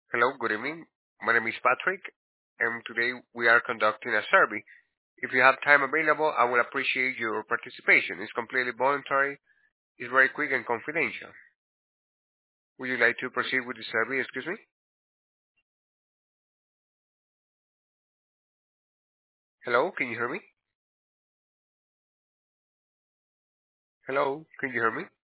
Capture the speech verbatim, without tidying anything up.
Hello, good evening. My name is Patrick, and today we are conducting a survey. If you have time available, I will appreciate your participation. It's completely voluntary, it's very quick and confidential. Would you like to proceed with the survey? Excuse me? Hello, can you hear me? Hello, can you hear me?